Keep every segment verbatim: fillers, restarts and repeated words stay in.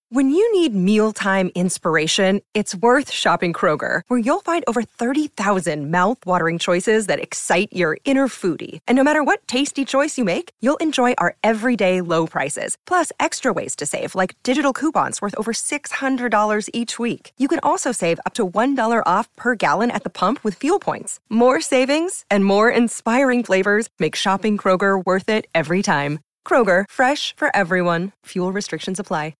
When you need mealtime inspiration, it's worth shopping Kroger, where you'll find over thirty thousand mouth-watering choices that excite your inner foodie. And no matter what tasty choice you make, you'll enjoy our everyday low prices, plus extra ways to save, like digital coupons worth over six hundred dollars each week. You can also save up to one dollar off per gallon at the pump with fuel points. More savings and more inspiring flavors make shopping Kroger worth it every time. Kroger, fresh for everyone. Fuel restrictions apply.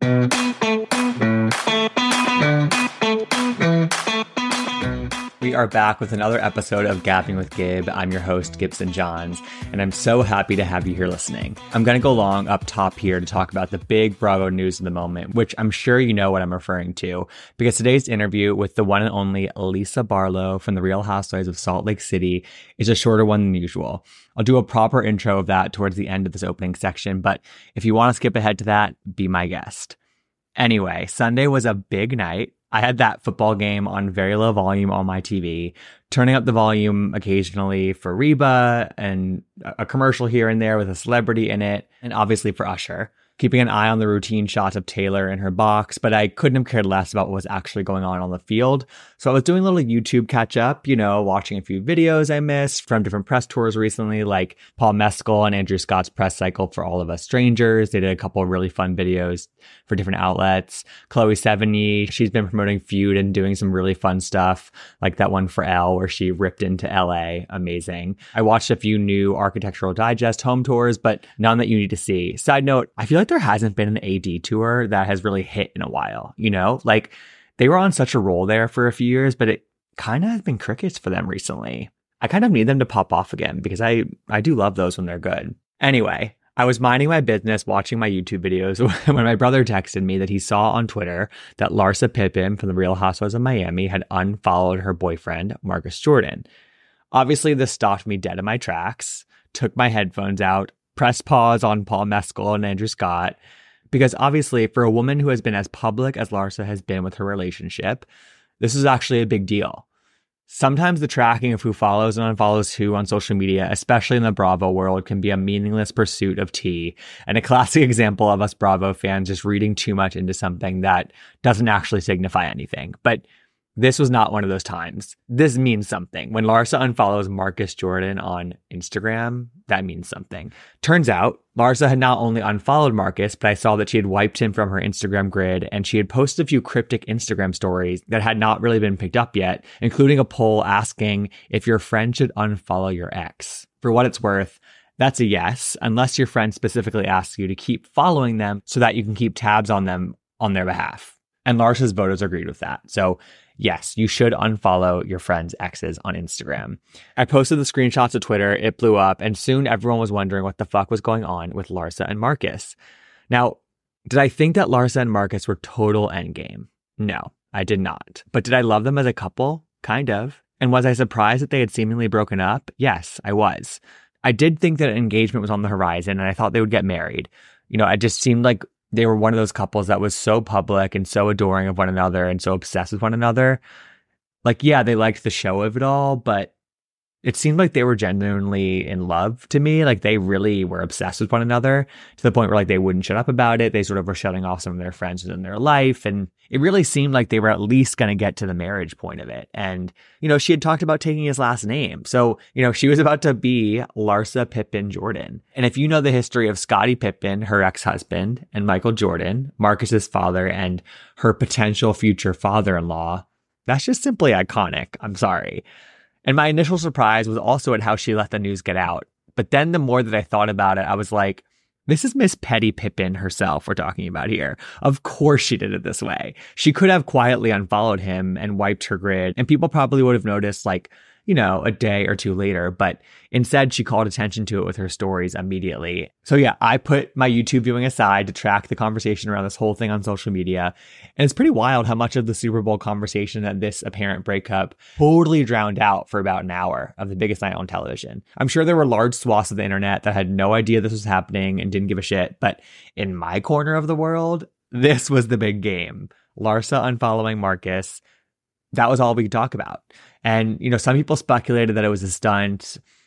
We are back with another episode of Gabbing with Gib. I'm your host, Gibson Johns, and I'm so happy to have you here listening. I'm going to go long up top here to talk about the big Bravo news of the moment, which I'm sure you know what I'm referring to, because today's interview with the one and only Lisa Barlow from The Real Housewives of Salt Lake City is a shorter one than usual. I'll do a proper intro of that towards the end of this opening section, but if you want to skip ahead to that, be my guest. Anyway, Sunday was a big night. I had that football game on very low volume on my T V, turning up the volume occasionally for Reba and a commercial here and there with a celebrity in it, and obviously for Usher, keeping an eye on the routine shots of Taylor in her box, but I couldn't have cared less about what was actually going on on the field. So I was doing a little YouTube catch up, you know, watching a few videos I missed from different press tours recently, like Paul Mescal and Andrew Scott's press cycle for All of Us Strangers. They did a couple of really fun videos for different outlets. Chloe Sevigny, she's been promoting Feud and doing some really fun stuff, like that one for Elle where she ripped into L A. Amazing. I watched a few new Architectural Digest home tours, but none that you need to see. Side note, I feel like there hasn't been an A D tour that has really hit in a while, you know? Like, they were on such a roll there for a few years, but it kind of has been crickets for them recently. I kind of need them to pop off again because I, I do love those when they're good. Anyway, I was minding my business watching my YouTube videos when my brother texted me that he saw on Twitter that Larsa Pippen from The Real Housewives of Miami had unfollowed her boyfriend, Marcus Jordan. Obviously, this stopped me dead in my tracks, took my headphones out, pressed pause on Paul Mescal and Andrew Scott, because obviously for a woman who has been as public as Larsa has been with her relationship, this is actually a big deal. Sometimes the tracking of who follows and unfollows who on social media, especially in the Bravo world, can be a meaningless pursuit of tea, and a classic example of us Bravo fans just reading too much into something that doesn't actually signify anything. But this was not one of those times. This means something. When Larsa unfollows Marcus Jordan on Instagram, that means something. Turns out, Larsa had not only unfollowed Marcus, but I saw that she had wiped him from her Instagram grid, and she had posted a few cryptic Instagram stories that had not really been picked up yet, including a poll asking if your friend should unfollow your ex. For what it's worth, that's a yes, unless your friend specifically asks you to keep following them so that you can keep tabs on them on their behalf. And Larsa's voters agreed with that. So yes, you should unfollow your friend's exes on Instagram. I posted the screenshots to Twitter, it blew up, and soon everyone was wondering what the fuck was going on with Larsa and Marcus. Now, did I think that Larsa and Marcus were total endgame? No, I did not. But did I love them as a couple? Kind of. And was I surprised that they had seemingly broken up? Yes, I was. I did think that engagement was on the horizon, and I thought they would get married. You know, it just seemed like they were one of those couples that was so public and so adoring of one another and so obsessed with one another. Like, yeah, they liked the show of it all, but it seemed like they were genuinely in love to me. Like, they really were obsessed with one another to the point where, like, they wouldn't shut up about it. They sort of were shutting off some of their friends in their life. And it really seemed like they were at least going to get to the marriage point of it. And, you know, she had talked about taking his last name. So, you know, she was about to be Larsa Pippen Jordan. And if you know the history of Scottie Pippen, her ex-husband, and Michael Jordan, Marcus's father, and her potential future father-in-law, that's just simply iconic. I'm sorry. And my initial surprise was also at how she let the news get out. But then the more that I thought about it, I was like, this is Miss Petty Pippen herself we're talking about here. Of course she did it this way. She could have quietly unfollowed him and wiped her grid, and people probably would have noticed, like, you know, a day or two later, but instead she called attention to it with her stories immediately. So yeah, I put my YouTube viewing aside to track the conversation around this whole thing on social media. And it's pretty wild how much of the Super Bowl conversation at this apparent breakup totally drowned out for about an hour of the biggest night on television. I'm sure there were large swaths of the internet that had no idea this was happening and didn't give a shit. But in my corner of the world, this was the big game. Larsa unfollowing Marcus. That was all we could talk about. And, you know, some people speculated that it was a stunt.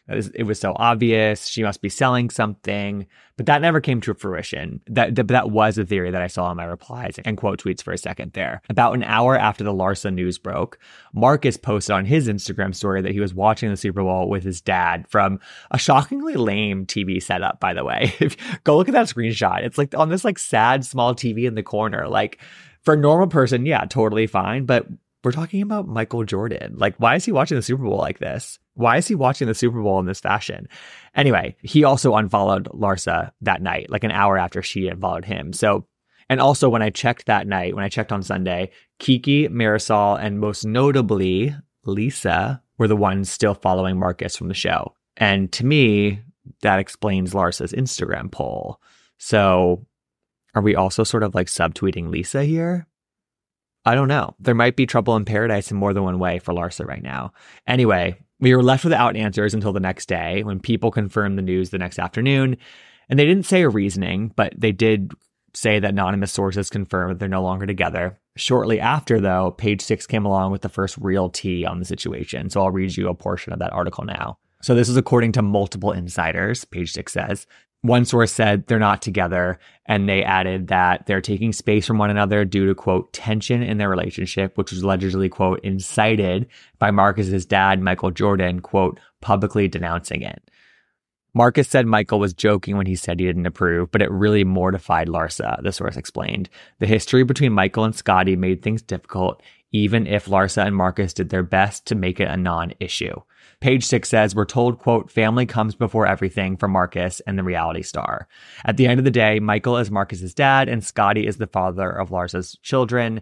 It was so obvious. She must be selling something. But that never came to fruition. That, that, that was a theory that I saw in my replies and quote tweets for a second there. About an hour after the Larsa news broke, Marcus posted on his Instagram story that he was watching the Super Bowl with his dad from a shockingly lame T V setup, by the way. Go look at that screenshot. It's like on this like sad small T V in the corner. Like for a normal person, yeah, totally fine. But we're talking about Michael Jordan. Like, why is he watching the Super Bowl like this? Why is he watching the Super Bowl in this fashion? Anyway, he also unfollowed Larsa that night, like an hour after she unfollowed him. So, and also when I checked that night, when I checked on Sunday, Kiki, Marisol, and most notably Lisa were the ones still following Marcus from the show. And to me, that explains Larsa's Instagram poll. So are we also sort of like subtweeting Lisa here? I don't know. There might be trouble in paradise in more than one way for Larsa right now. Anyway, we were left without answers until the next day when people confirmed the news the next afternoon. And they didn't say a reasoning, but they did say that anonymous sources confirmed that they're no longer together. Shortly after, though, Page Six came along with the first real tea on the situation. So I'll read you a portion of that article now. So this is according to multiple insiders, Page Six says. One source said they're not together, and they added that they're taking space from one another due to, quote, tension in their relationship, which was allegedly, quote, incited by Marcus's dad, Michael Jordan, quote, publicly denouncing it. Marcus said Michael was joking when he said he didn't approve, but it really mortified Larsa, the source explained. The history between Michael and Scottie made things difficult, even if Larsa and Marcus did their best to make it a non-issue. Page Six says, we're told, quote, family comes before everything for Marcus and the reality star. At the end of the day, Michael is Marcus's dad and Scottie is the father of Larsa's children.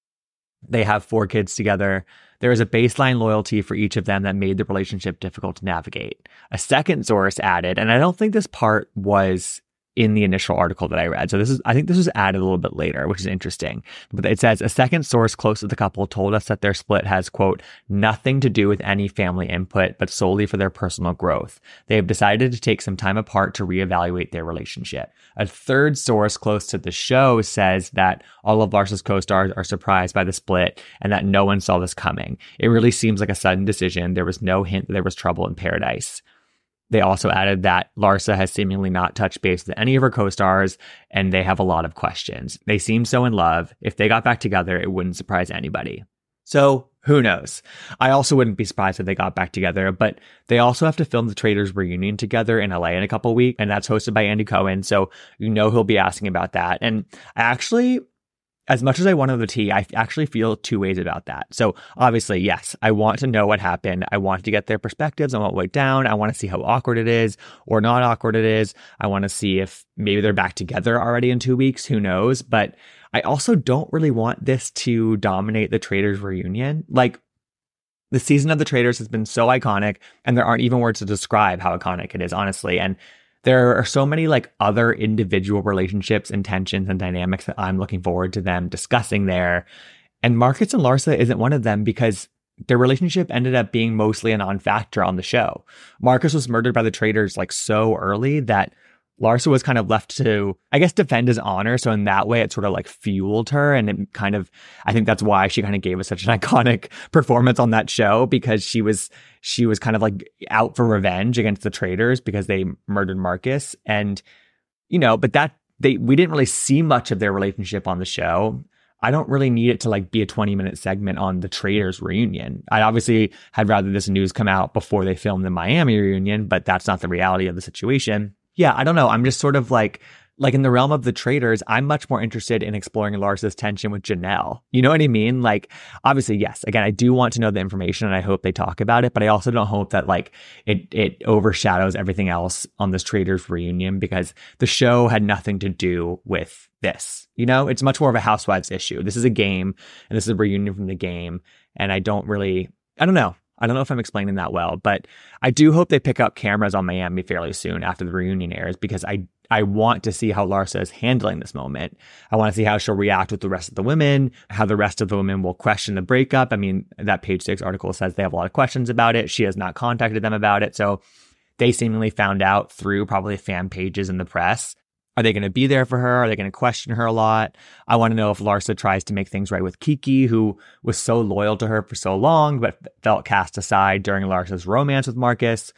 They have four kids together. There is a baseline loyalty for each of them that made the relationship difficult to navigate. A second source added, and I don't think this part was in the initial article that I read. So this is, I think this was added a little bit later, which is interesting. But it says, a second source close to the couple told us that their split has, quote, nothing to do with any family input, but solely for their personal growth. They have decided to take some time apart to reevaluate their relationship. A third source close to the show says that all of Larsa's co-stars are surprised by the split and that no one saw this coming. It really seems like a sudden decision. There was no hint that there was trouble in paradise. They also added that Larsa has seemingly not touched base with any of her co-stars, and they have a lot of questions. They seem so in love. If they got back together, it wouldn't surprise anybody. So who knows? I also wouldn't be surprised if they got back together, but they also have to film the Traitors reunion together in L A in a couple weeks, and that's hosted by Andy Cohen, so you know he'll be asking about that. And I actually... As much as I want to know the tea, I actually feel two ways about that. So obviously, yes, I want to know what happened. I want to get their perspectives on what went down. I want to see how awkward it is or not awkward it is. I want to see if maybe they're back together already in two weeks. Who knows? But I also don't really want this to dominate the Traitors reunion. Like, the season of the Traitors has been so iconic, and there aren't even words to describe how iconic it is, honestly. And there are so many like other individual relationships and tensions and dynamics that I'm looking forward to them discussing there. And Marcus and Larsa isn't one of them because their relationship ended up being mostly a non-factor on the show. Marcus was murdered by the Traitors like so early that Larsa was kind of left to, I guess, defend his honor. So in that way, it sort of like fueled her. And it kind of, I think that's why she kind of gave us such an iconic performance on that show, because she was, she was kind of like out for revenge against the Traitors because they murdered Marcus. And, you know, but that they, we didn't really see much of their relationship on the show. I don't really need it to like be a twenty minute segment on the Traitors reunion. I obviously had rather this news come out before they filmed the Miami reunion, but that's not the reality of the situation. Yeah, I don't know. I'm just sort of like, like in the realm of the Traitors, I'm much more interested in exploring Larsa's tension with Janelle. You know what I mean? Like, obviously, yes. Again, I do want to know the information and I hope they talk about it, but I also don't hope that like it, it overshadows everything else on this Traitors reunion, because the show had nothing to do with this. You know, it's much more of a Housewives issue. This is a game and this is a reunion from the game. And I don't really, I don't know. I don't know if I'm explaining that well, but I do hope they pick up cameras on Miami fairly soon after the reunion airs, because I I want to see how Larsa is handling this moment. I want to see how she'll react with the rest of the women, how the rest of the women will question the breakup. I mean, that Page Six article says they have a lot of questions about it. She has not contacted them about it. So they seemingly found out through probably fan pages in the press. Are they going to be there for her? Are they going to question her a lot? I want to know if Larsa tries to make things right with Kiki, who was so loyal to her for so long, but felt cast aside during Larsa's romance with Marcus.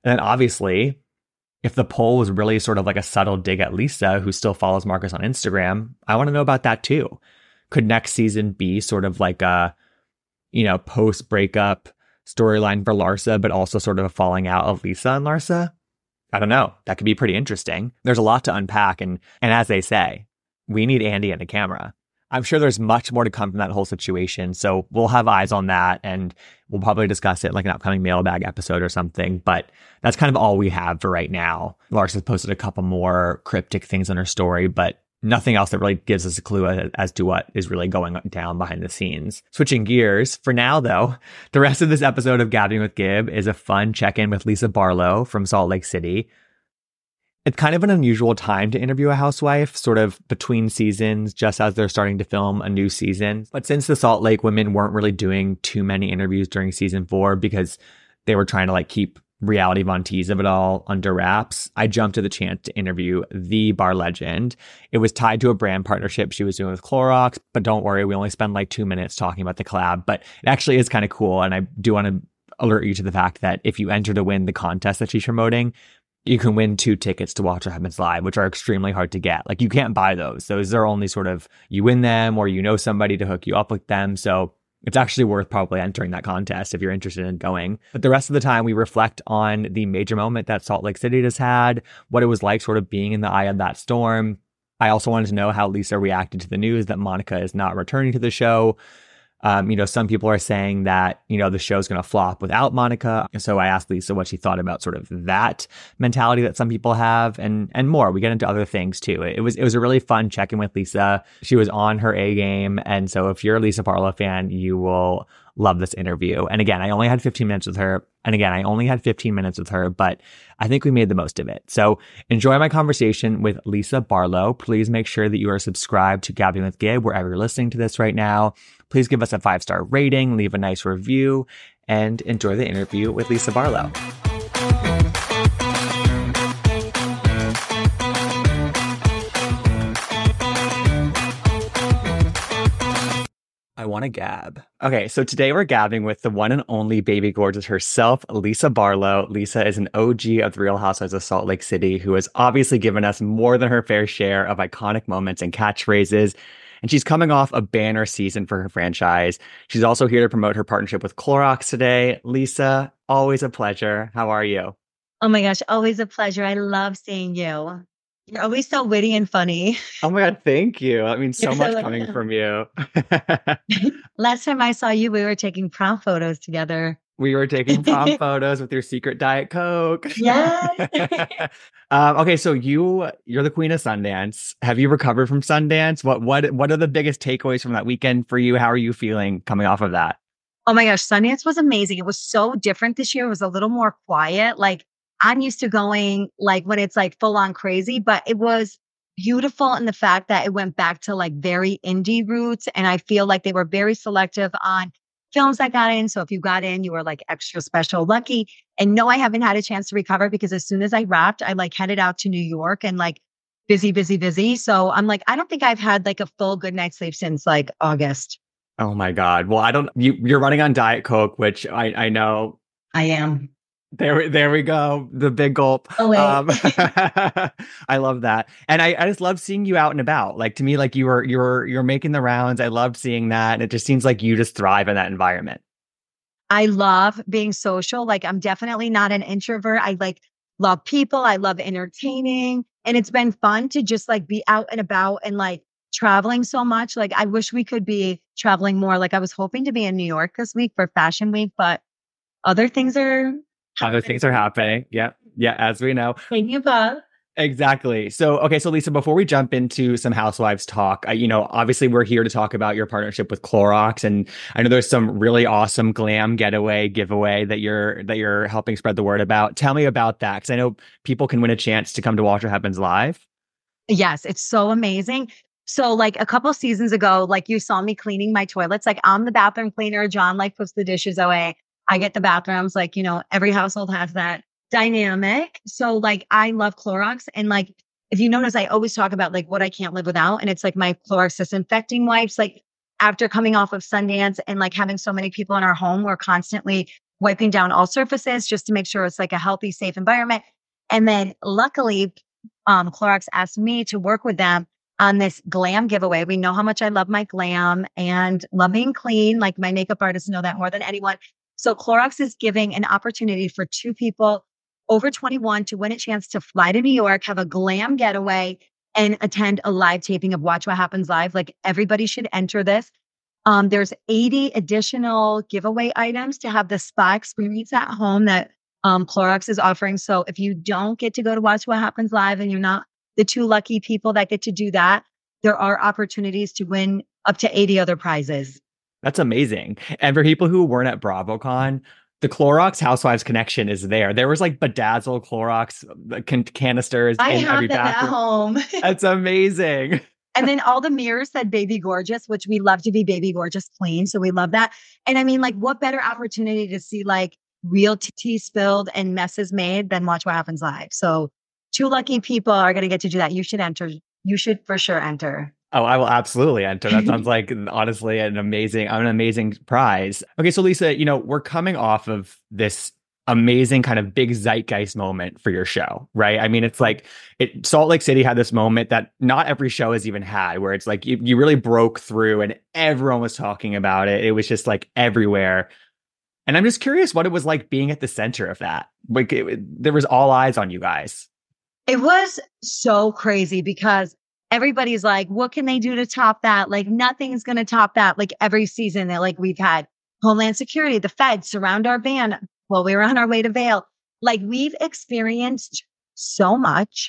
And then obviously, if the poll was really sort of like a subtle dig at Lisa, who still follows Marcus on Instagram, I want to know about that too. Could next season be sort of like a, you know, post-breakup storyline for Larsa, but also sort of a falling out of Lisa and Larsa? I don't know. That could be pretty interesting. There's a lot to unpack. And, and as they say, we need Andy and a camera. I'm sure there's much more to come from that whole situation. So we'll have eyes on that, and we'll probably discuss it like an upcoming mailbag episode or something. But that's kind of all we have for right now. Larsa's posted a couple more cryptic things on her story, but nothing else that really gives us a clue as to what is really going down behind the scenes. Switching gears, for now though, the rest of this episode of Gabbing with Gib is a fun check-in with Lisa Barlow from Salt Lake City. It's kind of an unusual time to interview a housewife, sort of between seasons, just as they're starting to film a new season. But since the Salt Lake women weren't really doing too many interviews during season four because they were trying to like keep reality Von Tease of it all under wraps, I jumped to the chance to interview the bar legend. It was tied to a brand partnership she was doing with Clorox, but don't worry, we only spend like two minutes talking about the collab, but it actually is kind of cool. And I do want to alert you to the fact that if you enter to win the contest that she's promoting, you can win two tickets to Watch What Happens Live, which are extremely hard to get. Like, you can't buy those. Those are only sort of, you win them or you know somebody to hook you up with them. So it's actually worth probably entering that contest if you're interested in going. But the rest of the time, we reflect on the major moment that Salt Lake City just had, what it was like sort of being in the eye of that storm. I also wanted to know how Lisa reacted to the news that Monica is not returning to the show. Um, you know, some people are saying that, you know, the show's going to flop without Monica. So I asked Lisa what she thought about sort of that mentality that some people have, and and more. We get into other things too. It was it was a really fun check-in with Lisa. She was on her A game. And so if you're a Lisa Barlow fan, you will love this interview. And again, I only had fifteen minutes with her. And again, I only had fifteen minutes with her, but I think we made the most of it. So enjoy my conversation with Lisa Barlow. Please make sure that you are subscribed to Gabbing with Gib wherever you're listening to this right now. Please give us a five-star rating, leave a nice review, and enjoy the interview with Lisa Barlow. I want to gab. Okay, so today we're gabbing with the one and only baby gorgeous herself, Lisa Barlow. Lisa is an O G of the Real Housewives of Salt Lake City, who has obviously given us more than her fair share of iconic moments and catchphrases. And she's coming off a banner season for her franchise. She's also here to promote her partnership with Clorox today. Lisa, always a pleasure. How are you? Oh my gosh, always a pleasure. I love seeing you. You're always so witty and funny. Oh my God, thank you. That means so You're much so coming from you. Last time I saw you, we were taking prom photos together. We were taking prom photos with your secret Diet Coke. Yes. um, okay, so you you're the queen of Sundance. Have you recovered from Sundance? What what what are the biggest takeaways from that weekend for you? How are you feeling coming off of that? Oh my gosh, Sundance was amazing. It was so different this year. It was a little more quiet. Like, I'm used to going like when it's like full on crazy, but it was beautiful in the fact that it went back to like very indie roots. And I feel like they were very selective on films that got in. So if you got in, you were like extra special lucky. And no, I haven't had a chance to recover because as soon as I wrapped, I like headed out to New York and like busy, busy, busy. So I'm like, I don't think I've had like a full good night's sleep since like August. Oh my God. Well, I don't, you, you're running on Diet Coke, which I, I know. I am. There, there we go. The big gulp. Oh, wait. Um, I love that. And I, I just love seeing you out and about. Like, to me, like you were, you were, you're making the rounds. I loved seeing that. And it just seems like you just thrive in that environment. I love being social. Like, I'm definitely not an introvert. I like love people. I love entertaining. And it's been fun to just like be out and about and like traveling so much. Like, I wish we could be traveling more. Like, I was hoping to be in New York this week for Fashion Week, but other things are Other things are happening. Yeah. Yeah. As we know. Thank you, Bob. Exactly. So, okay. So Lisa, before we jump into some Housewives talk, I, you know, obviously we're here to talk about your partnership with Clorox. And I know there's some really awesome glam getaway giveaway that you're, that you're helping spread the word about. Tell me about that. Cause I know people can win a chance to come to Watch What Happens Live. Yes. It's so amazing. So like a couple seasons ago, like you saw me cleaning my toilets, like I'm the bathroom cleaner. John like puts the dishes away. I get the bathrooms, like, you know, every household has that dynamic. So like, I love Clorox. And like, if you notice, I always talk about like what I can't live without. And it's like my Clorox disinfecting wipes. Like after coming off of Sundance and like having so many people in our home, we're constantly wiping down all surfaces just to make sure it's like a healthy, safe environment. And then luckily, um, Clorox asked me to work with them on this glam giveaway. We know how much I love my glam and love being clean. Like my makeup artists know that more than anyone. So Clorox is giving an opportunity for two people over twenty-one to win a chance to fly to New York, have a glam getaway, and attend a live taping of Watch What Happens Live. Like everybody should enter this. Um, there's eighty additional giveaway items to have the spa experience at home that um, Clorox is offering. So if you don't get to go to Watch What Happens Live and you're not the two lucky people that get to do that, there are opportunities to win up to eighty other prizes. That's amazing. And for people who weren't at BravoCon, the Clorox Housewives connection is there. There was like bedazzled Clorox can- canisters I in have every them bathroom. at home. That's amazing. And then all the mirrors said baby gorgeous, which we love to be baby gorgeous clean. So we love that. And I mean, like, what better opportunity to see like real tea spilled and messes made than Watch What Happens Live. So two lucky people are going to get to do that. You should enter. You should for sure enter. Oh, I will absolutely enter. That sounds like honestly an amazing, an amazing prize. Okay, so Lisa, you know, we're coming off of this amazing kind of big zeitgeist moment for your show, right? I mean, it's like it, Salt Lake City had this moment that not every show has even had, where it's like you, you really broke through and everyone was talking about it. It was just like everywhere. And I'm just curious what it was like being at the center of that. Like it, there was all eyes on you guys. It was so crazy because everybody's like, what can they do to top that? Like nothing's going to top that. Like every season that like we've had Homeland Security, the feds surround our van while we were on our way to Vail. Like we've experienced so much.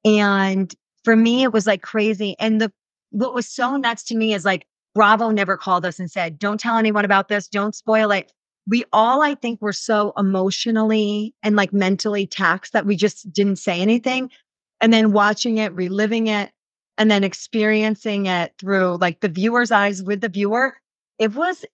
And for me, it was like crazy. And the, what was so nuts to me is like, Bravo never called us and said, don't tell anyone about this. Don't spoil it. We all, I think, were so emotionally and like mentally taxed that we just didn't say anything. And then watching it, reliving it, and then experiencing it through like the viewer's eyes with the viewer, it was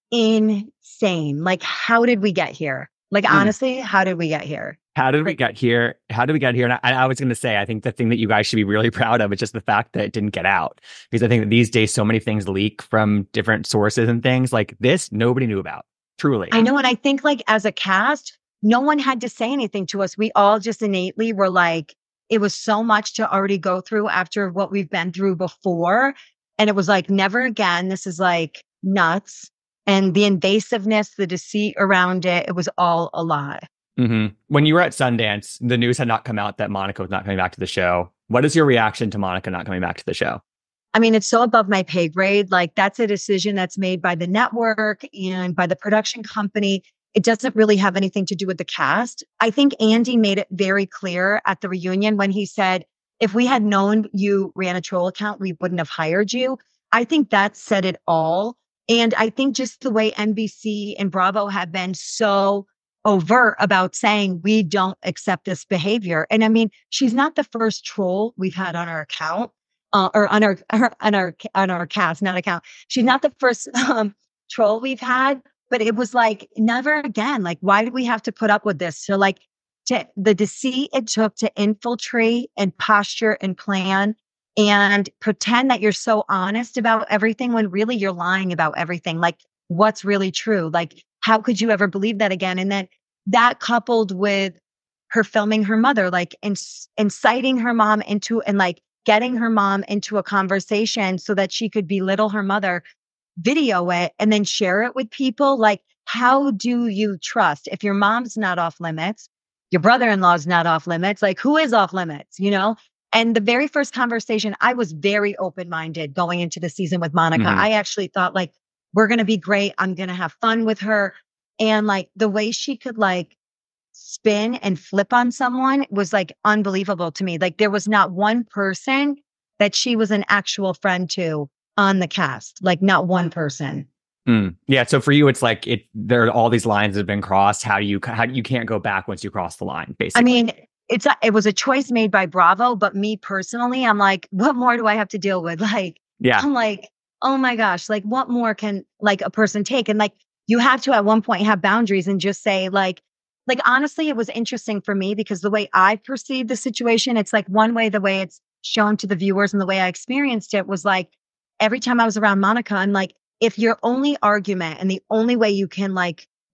insane. Like, how did we get here? Like, mm. honestly, how did we get here? How did we get here? How did we get here? And I, I was going to say, I think the thing that you guys should be really proud of is just the fact that it didn't get out. Because I think that these days, so many things leak from different sources and things like this, nobody knew about. Truly. I know. And I think like as a cast, no one had to say anything to us. We all just innately were like, it was so much to already go through after what we've been through before. And it was like, never again. This is like nuts. And the invasiveness, the deceit around it, it was all a lie. Mm-hmm. When you were at Sundance, the news had not come out that Monica was not coming back to the show. What is your reaction to Monica not coming back to the show? I mean, it's so above my pay grade. Like that's a decision that's made by the network and by the production company. It doesn't really have anything to do with the cast. I think Andy made it very clear at the reunion when he said, if we had known you ran a troll account, we wouldn't have hired you. I think that said it all. And I think just the way N B C and Bravo have been so overt about saying we don't accept this behavior. And I mean, she's not the first troll we've had on our account. Uh, or on our, on our, on our cast, not account. She's not the first um, troll we've had, but it was like, never again. Like, why did we have to put up with this? So like to, the deceit it took to infiltrate and posture and plan and pretend that you're so honest about everything when really you're lying about everything. Like what's really true? Like, how could you ever believe that again? And then that coupled with her filming her mother, like inc- inciting her mom into, and like, getting her mom into a conversation so that she could belittle her mother, video it, and then share it with people. Like, how do you trust if your mom's not off limits, your brother-in-law's not off limits? Like, who is off limits, you know? And the very first conversation, I was very open-minded going into the season with Monica. Mm-hmm. I actually thought like, we're going to be great. I'm going to have fun with her. And like the way she could like spin and flip on someone was like unbelievable to me. Like there was not one person that she was an actual friend to on the cast, like not one person. Mm. Yeah. So for you, it's like it. There are all these lines that have been crossed. How do you? How you can't go back once you cross the line? Basically, I mean, it's a, it was a choice made by Bravo, but me personally, I'm like, what more do I have to deal with? Like, yeah, I'm like, oh my gosh, like what more can like a person take? And like you have to at one point have boundaries and just say like. Like, honestly, it was interesting for me because the way I perceived the situation, it's like one way, the way it's shown to the viewers and the way I experienced it was like every time I was around Monica, I'm like, if your only argument and the only way you can like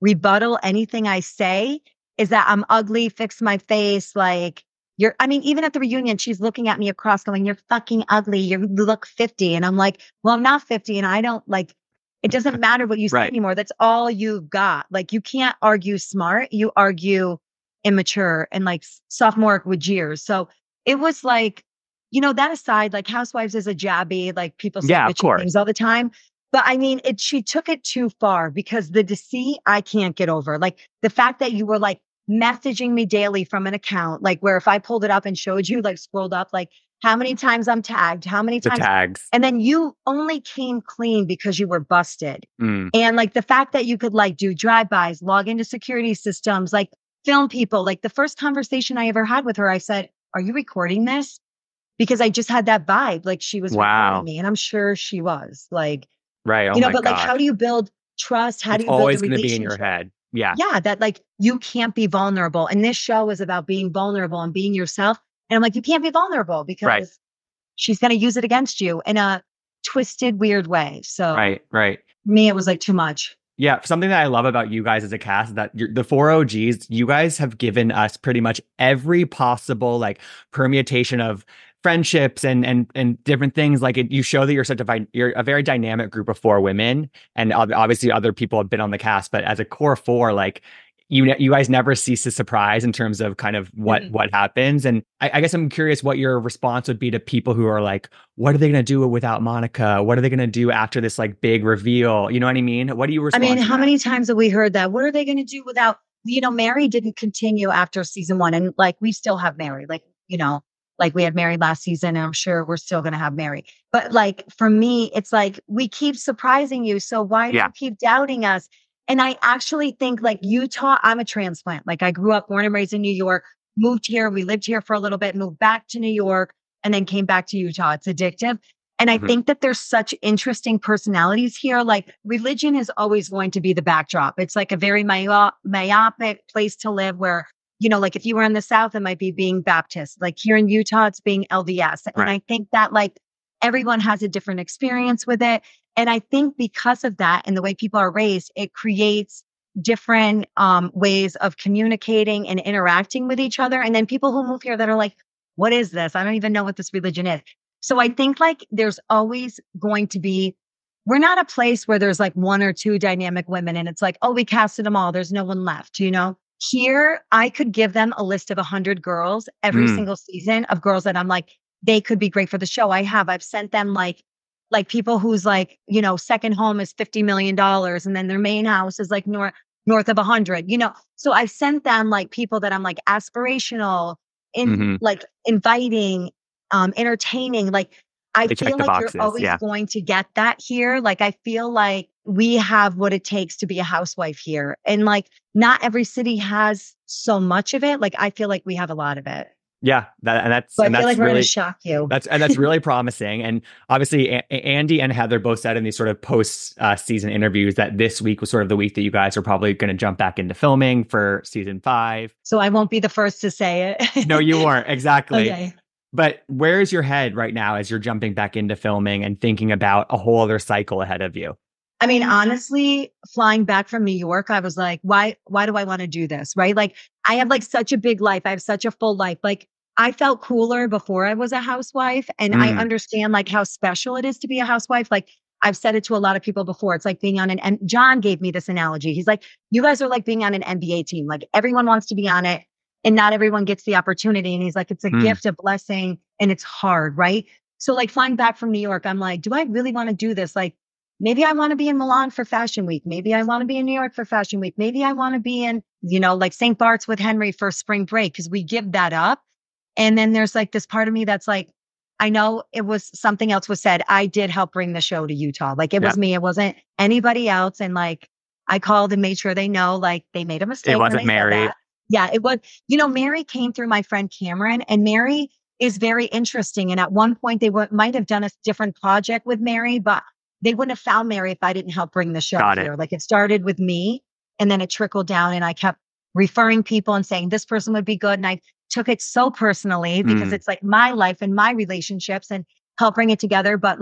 rebuttal anything I say is that I'm ugly, fix my face. Like you're, I mean, even at the reunion, she's looking at me across going, you're fucking ugly. You look fifty. And I'm like, well, I'm not fifty. And I don't like, it doesn't matter what you say Right. anymore. That's all you've got. Like you can't argue smart. You argue immature and like sophomoric with jeers. So it was like, you know, that aside, like Housewives is a jabby, like people say Yeah, of bitchy course. things all the time. But I mean, it, she took it too far because the deceit I can't get over. Like the fact that you were like messaging me daily from an account, like where if I pulled it up and showed you, like scrolled up, like how many times I'm tagged, how many The times, tags. and then you only came clean because you were busted. Mm. And like the fact that you could like do drive-bys, log into security systems, like film people, like the first conversation I ever had with her, I said, are you recording this? Because I just had that vibe. Like she was Wow. recording me and I'm sure she was like, Right. Oh you know, my but like, gosh. how do you build trust? How It's do you build always a going to be in relationship? your head. Yeah. Yeah. That like, you can't be vulnerable. And this show is about being vulnerable and being yourself. And I'm like, you can't be vulnerable because Right. she's going to use it against you in a twisted, weird way. So Right. Right. me, it was like too much. Yeah, something that I love about you guys as a cast is that you're, the four O Gs, you guys have given us pretty much every possible like permutation of friendships and and and different things. Like it, you show that you're such a you're a very dynamic group of four women, and obviously other people have been on the cast, but as a core four, like you you guys never cease to surprise in terms of kind of what mm-hmm. what happens. And I, I guess I'm curious what your response would be to people who are like, what are they going to do without Monica? What are they going to do after this like big reveal? You know what I mean? What do you respond I mean, to how that? many times have we heard that? What are they going to do without, you know, Mary didn't continue after season one. And like, we still have Mary, like, you know, like we had Mary last season, and I'm sure we're still going to have Mary. But like, for me, it's like, we keep surprising you. So why do Yeah. you keep doubting us? And I actually think like Utah, I'm a transplant. Like I grew up, born and raised in New York, moved here. We lived here for a little bit, moved back to New York, and then came back to Utah. It's addictive. And I mm-hmm. think that there's such interesting personalities here. Like religion is always going to be the backdrop. It's like a very myo- myopic place to live where, you know, like if you were in the South, it might be being Baptist. Like here in Utah, it's being L D S. Right. And I think that like everyone has a different experience with it. And I think because of that and the way people are raised, it creates different um, ways of communicating and interacting with each other. And then people who move here that are like, what is this? I don't even know what this religion is. So I think like there's always going to be, we're not a place where there's like one or two dynamic women and it's like, oh, we casted them all. There's no one left, you know? Here, I could give them a list of a hundred girls every mm. single season of girls that I'm like, they could be great for the show. I have, I've sent them like, like people who's like, you know, second home is fifty million dollars and then their main house is like north, north of a hundred, you know? So I sent them like people that I'm like aspirational in mm-hmm. like inviting, um, entertaining. Like I they feel like boxes, you're always yeah. going to get that here. Like I feel like we have what it takes to be a housewife here. And like not every city has so much of it. Like I feel like we have a lot of it. Yeah, that, and that's but and I feel that's like we're really going to shock you. That's and that's really promising. And obviously, a- Andy and Heather both said in these sort of post uh, season interviews that this week was sort of the week that you guys are probably going to jump back into filming for season five. So I won't be the first to say it. No, you weren't exactly. Okay. But where's your head right now as you're jumping back into filming and thinking about a whole other cycle ahead of you? I mean, honestly, flying back from New York, I was like, why, why do I want to do this? Right? Like I have like such a big life. I have such a full life. Like I felt cooler before I was a housewife, and mm. I understand like how special it is to be a housewife. Like I've said it to a lot of people before. It's like being on an, and John gave me this analogy. He's like, you guys are like being on an N B A team. Like everyone wants to be on it and not everyone gets the opportunity. And he's like, it's a mm. gift, a blessing, and it's hard. Right. So like flying back from New York, I'm like, do I really want to do this? Like, maybe I want to be in Milan for Fashion Week. Maybe I want to be in New York for Fashion Week. Maybe I want to be in, you know, like Saint Bart's with Henry for spring break, because we give that up. And then there's like this part of me that's like, I know it was something else was said. I did help bring the show to Utah. Like it yep. was me. It wasn't anybody else. And like, I called and made sure they know, like they made a mistake. It wasn't Mary. Yeah, it was, you know, Mary came through my friend Cameron, and Mary is very interesting. And at one point they w- might have done a different project with Mary, but they wouldn't have found Mary if I didn't help bring the show Got here. It. Like it started with me and then it trickled down, and I kept referring people and saying this person would be good. And I took it so personally because mm. it's like my life and my relationships and help bring it together. But like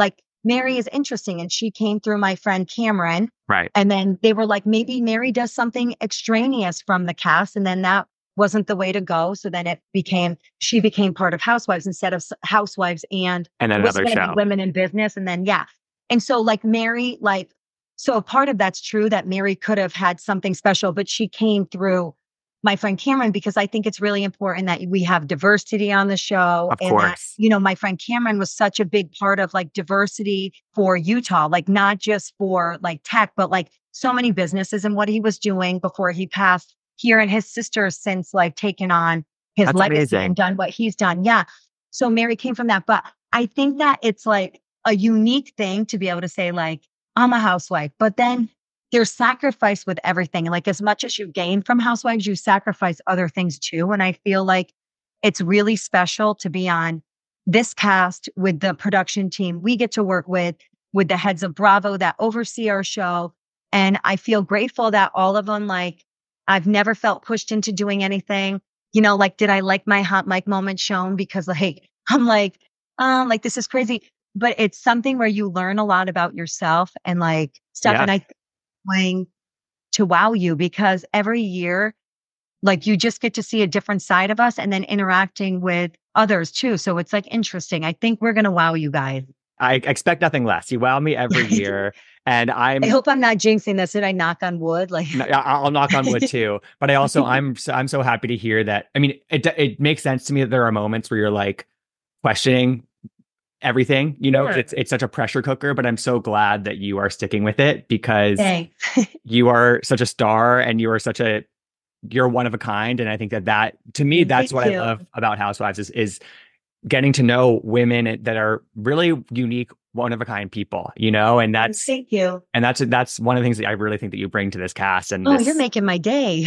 Mary is interesting. And she came through my friend Cameron. Right. And then they were like, maybe Mary does something extraneous from the cast. And then that wasn't the way to go. So then it became, she became part of Housewives instead of S- Housewives and, And then was another gonna be show. Women in Business. And then, yeah. And so like Mary, like, so part of that's true that Mary could have had something special, but she came through my friend Cameron, because I think it's really important that we have diversity on the show. Of and course. That, you know, my friend Cameron was such a big part of like diversity for Utah, like not just for like tech, but like so many businesses and what he was doing before he passed here, and his sister since like taken on his That's legacy amazing. and done what he's done. Yeah. So Mary came from that. But I think that it's like a unique thing to be able to say like, I'm a housewife, but then there's sacrifice with everything. Like as much as you gain from Housewives, you sacrifice other things too. And I feel like it's really special to be on this cast with the production team we get to work with, with the heads of Bravo that oversee our show. And I feel grateful that all of them, like, I've never felt pushed into doing anything. You know, like, did I like my hot mic moment shown? Because like, I'm like, um, like, this is crazy. But it's something where you learn a lot about yourself and like stuff. Yeah. And I going to wow you, because every year, like you just get to see a different side of us and then interacting with others too. So it's like interesting. I think we're going to wow you guys. I expect nothing less. You wow me every year. And I'm, I hope I'm not jinxing this. Did I knock on wood? Like I- I'll knock on wood too. But I also, I'm, so, I'm so happy to hear that. I mean, it, it makes sense to me that there are moments where you're like questioning everything, you know, Sure. it's, it's such a pressure cooker, but I'm so glad that you are sticking with it, because Thanks. you are such a star and you are such a, you're one of a kind. And I think that that, to me, that's Thank what you. I love about Housewives is, is getting to know women that are really unique, one of a kind people, you know, and that's, Thank you. and that's, that's one of the things that I really think that you bring to this cast. And Oh, this, you're making my day.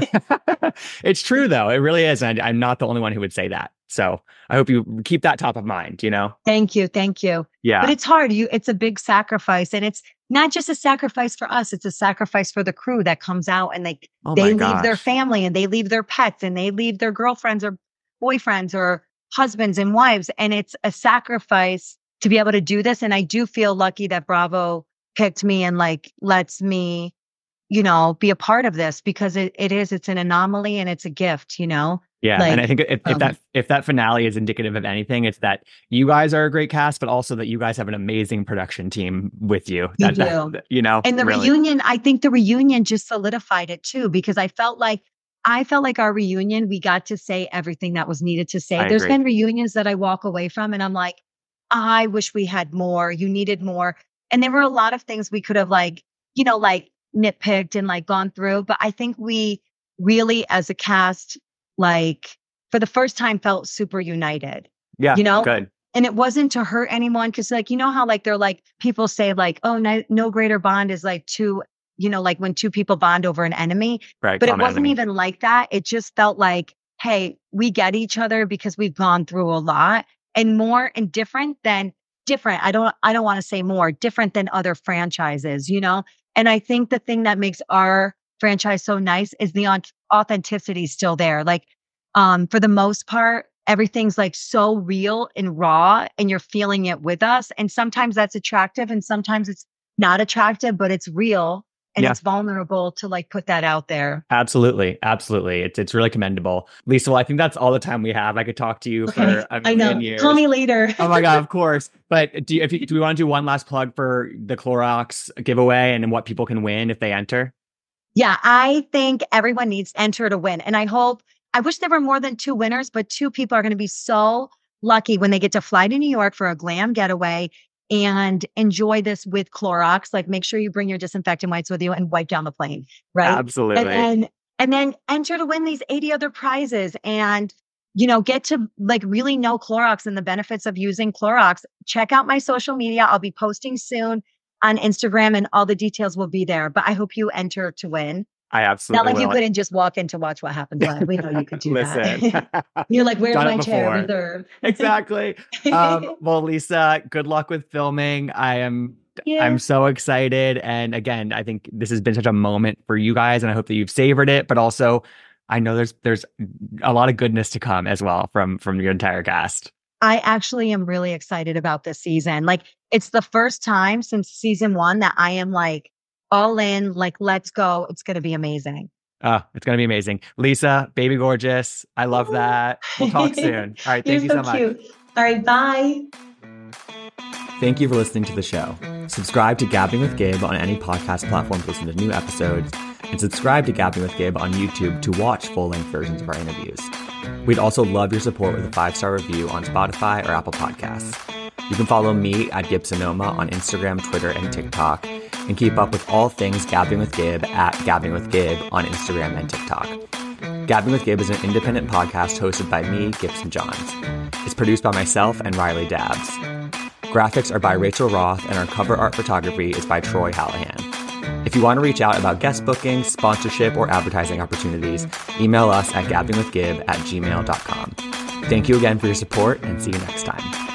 it's true though. It really is. And I'm not the only one who would say that. So I hope you keep that top of mind, you know? Thank you. Thank you. Yeah. But it's hard. You, it's a big sacrifice, and it's not just a sacrifice for us. It's a sacrifice for the crew that comes out and they, Oh my they leave their gosh. family and they leave their pets and they leave their girlfriends or boyfriends or husbands and wives. And it's a sacrifice to be able to do this. And I do feel lucky that Bravo picked me and like lets me, you know, be a part of this, because it, it is, it's an anomaly and it's a gift, you know? Yeah. Like, and I think if, if um, that, if that finale is indicative of anything, it's that you guys are a great cast, but also that you guys have an amazing production team with you. You That, that- do. you know, And the really. reunion, I think the reunion just solidified it too, because I felt like, I felt like our reunion, we got to say everything that was needed to say. I There's agree. been reunions that I walk away from and I'm like, I wish we had more. You needed more. And there were a lot of things we could have like, you know, like nitpicked and like gone through. But I think we really, as a cast, like for the first time felt super united, Yeah. you know? Good. And it wasn't to hurt anyone. Cause like, you know how like, they're like, people say like, oh, no, no greater bond is like two, you know, like when two people bond over an enemy, Right. but it common wasn't enemy. even like that. It just felt like, hey, we get each other because we've gone through a lot, and more and different than different. I don't, I don't want to say more different than other franchises, you know? And I think the thing that makes our franchise so nice is the au- authenticity still there. Like, um, for the most part, everything's like so real and raw and you're feeling it with us. And sometimes that's attractive and sometimes it's not attractive, but it's real and Yeah. it's vulnerable to like put that out there. Absolutely. Absolutely. It's, it's really commendable. Lisa, well, I think that's all the time we have. I could talk to you Okay. for a I million know. years. Call me later. Oh my God, of course. But do you, if you, do we want to do one last plug for the Clorox giveaway and what people can win if they enter? Yeah, I think everyone needs to enter to win. And I hope, I wish there were more than two winners, but two people are going to be so lucky when they get to fly to New York for a glam getaway and enjoy this with Clorox. Like make sure you bring your disinfectant wipes with you and wipe down the plane, right? Absolutely. And then, and then enter to win these eighty other prizes and, you know, get to like really know Clorox and the benefits of using Clorox. Check out my social media. I'll be posting soon on Instagram and all the details will be there, but I hope you enter to win. I Not absolutely like you will. couldn't just walk in to watch what happens live. We know you could do Listen. that. You're like, where's Done it my chair before. reserved? Exactly. Um, well, Lisa, good luck with filming. I am Yeah. I'm so excited. And again, I think this has been such a moment for you guys, and I hope that you've savored it. But also, I know there's there's a lot of goodness to come as well from from your entire cast. I actually am really excited about this season. Like, it's the first time since season one that I am like all in, like, let's go. It's going to be amazing. Oh, it's going to be amazing. Lisa, baby gorgeous. I love that. We'll talk soon. All right. Thank you so, so cute. much. All right. Bye. Thank you for listening to the show. Subscribe to Gabbing with Gabe on any podcast platform to listen to new episodes, and subscribe to Gabbing with Gabe on YouTube to watch full-length versions of our interviews. We'd also love your support with a five-star review on Spotify or Apple Podcasts. You can follow me at Gibsonoma on Instagram, Twitter, and TikTok, and keep up with all things Gabbing with Gabe at Gabbing with Gabe on Instagram and TikTok. Gabbing with Gabe is an independent podcast hosted by me, Gibson Johns. It's produced by myself and Riley Dabbs. Graphics are by Rachel Roth, and our cover art photography is by Troy Hallahan. If you want to reach out about guest bookings, sponsorship, or advertising opportunities, email us at gabbingwithgib at gmail dot com. Thank you again for your support, and see you next time.